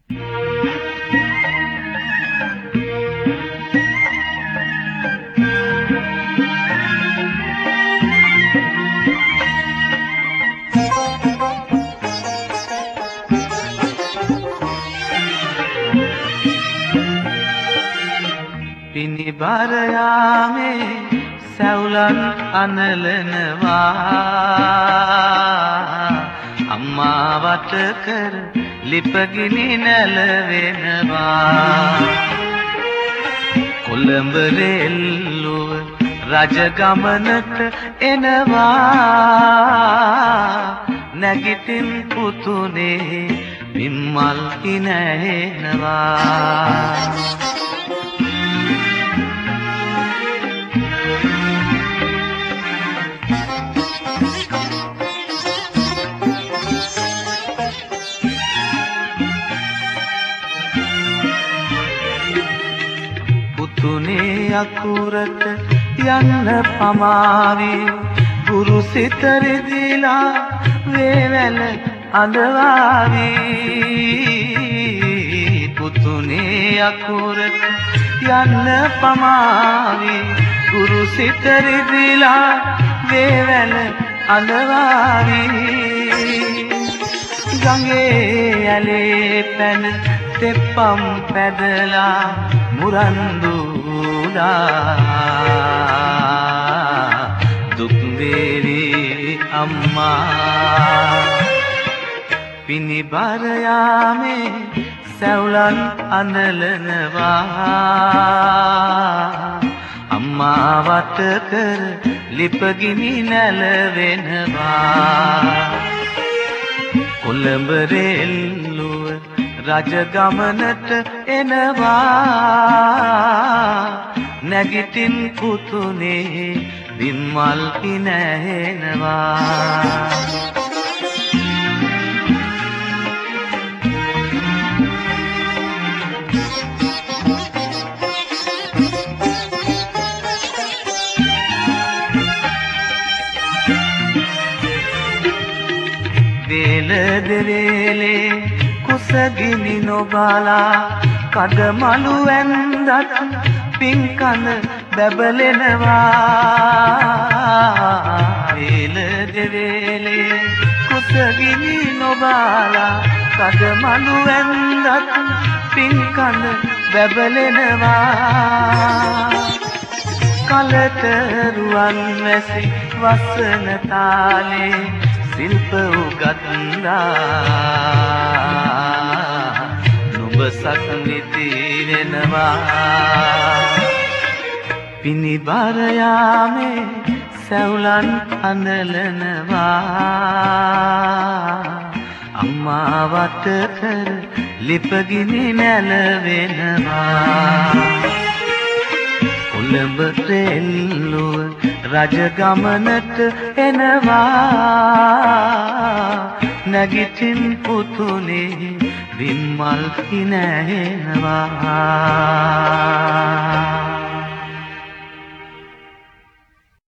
පිනිබර යාමේ සැවුලන් අනලනවා අම්මා වට කර ලිපගිනි නැලවෙනවා කොළඹ රෙල්ලුව රජගමනට එනවා නැගිටින් පුතුනේ විම්මල් කිනැහෙනවා පුතුනේ අකුරට යන්න පමාවී ගුරු සිත රිදිලා වේවැල අඬවාවී පුතුනේ අකුරට යන්න පමාවී ගුරු සිත රිදිලා වේවැල අඬවාවී ගඟේ ඇලේ පැන තෙප්පම් පැදලා මුරන්දුලා දුක් වේවි අම්මා පිනිබර යාමේ සැවුලන් අනලනවා අම්මා වට කර ලිපගිනි නැලවෙනවා කොළඹ රෙල්ලුව රජගමනට එනවා නැගිටින් පුතුනේ විම්මල් කිනැහෙනවා වේල දෙවේලේ කුසගිනි නොබලා කඩමලු ඇන්දත් පින්කන බැබලෙනවා වේල දෙවේලේ කුසගිනි නොබලා කඩමලු ඇන්දත් පින්කන බැබලෙනවා කලට රුවන් වැසි වසන තාලේ සිල්ප උගත්ලා නුඹ සක්නිති වෙනවා පිනිබර යාමේ සැවුලන් අනලනවා අම්මා වට කර ලිපගිනි නැලවෙනවා කොළඹ රෙල්ලුව රජගමනට එනවා නැගිටින් පුතුනේ විම්මල් කිනැහෙනවා